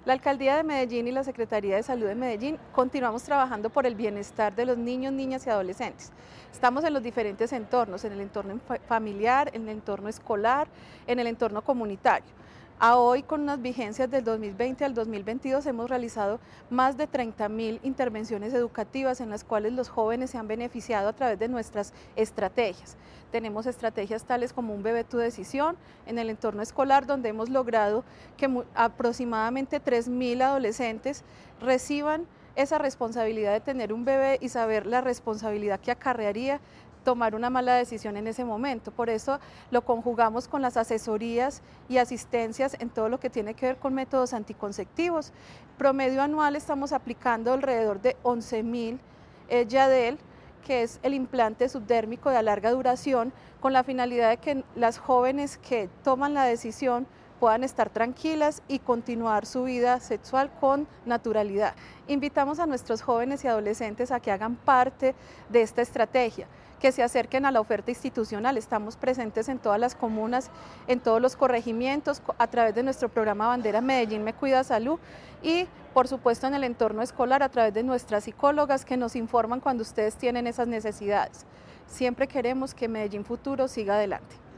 La Alcaldía de Medellín y la Secretaría de Salud de Medellín continuamos trabajando por el bienestar de los niños, niñas y adolescentes. Estamos en los diferentes entornos, en el entorno familiar, en el entorno escolar, en el entorno comunitario. A hoy, con unas vigencias del 2020 al 2022, hemos realizado más de 30.000 intervenciones educativas en las cuales los jóvenes se han beneficiado a través de nuestras estrategias. Tenemos estrategias tales como Un Bebé Tu Decisión en el entorno escolar, donde hemos logrado que aproximadamente 3.000 adolescentes reciban esa responsabilidad de tener un bebé y saber la responsabilidad que acarrearía tomar una mala decisión en ese momento. Por eso lo conjugamos con las asesorías y asistencias en todo lo que tiene que ver con métodos anticonceptivos. Promedio anual estamos aplicando alrededor de 11.000 Yadel, que es el implante subdérmico de larga duración, con la finalidad de que las jóvenes que toman la decisión puedan estar tranquilas y continuar su vida sexual con naturalidad. Invitamos a nuestros jóvenes y adolescentes a que hagan parte de esta estrategia, que se acerquen a la oferta institucional. Estamos presentes en todas las comunas, en todos los corregimientos, a través de nuestro programa Bandera Medellín Me Cuida Salud y, por supuesto, en el entorno escolar a través de nuestras psicólogas que nos informan cuando ustedes tienen esas necesidades. Siempre queremos que Medellín Futuro siga adelante.